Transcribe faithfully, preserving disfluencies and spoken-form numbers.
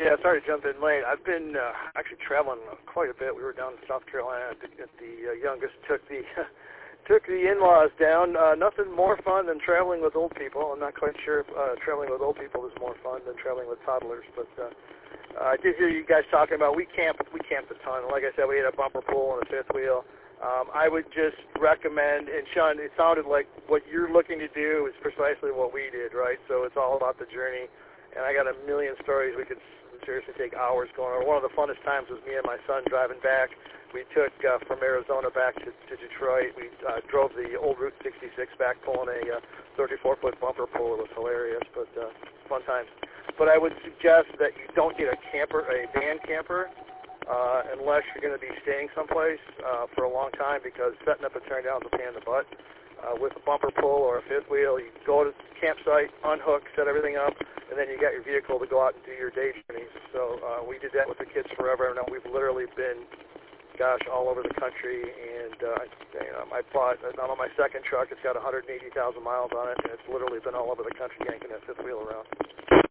Yeah, sorry to jump in late. I've been uh, actually traveling quite a bit. We were down in South Carolina. At the, at the uh, youngest took the took the in-laws down. Uh, nothing more fun than traveling with old people. I'm not quite sure if uh, traveling with old people is more fun than traveling with toddlers, but uh, uh, I did hear you guys talking about we camped. We camped a ton. Like I said, we had a bumper pull and a fifth wheel. Um, I would just recommend, and Sean, it sounded like what you're looking to do is precisely what we did, right? So it's all about the journey. And I got a million stories we could seriously take hours going over. One of the funnest times was me and my son driving back. We took uh, from Arizona back to, to Detroit. We uh, drove the old Route sixty-six back pulling a uh, thirty-four foot bumper pull. It was hilarious, but uh, fun times. But I would suggest that you don't get a camper, a van camper, uh, unless you're going to be staying someplace uh, for a long time, because setting up and tearing down is a pain in the butt. Uh, with a bumper pull or a fifth wheel, you go to the campsite, unhook, set everything up, and then you got your vehicle to go out and do your day journeys. So uh, we did that with the kids forever. Now we've literally been, gosh, all over the country. And uh, you know, I bought, I'm on my second truck. It's got one hundred eighty thousand miles on it, and it's literally been all over the country yanking that fifth wheel around.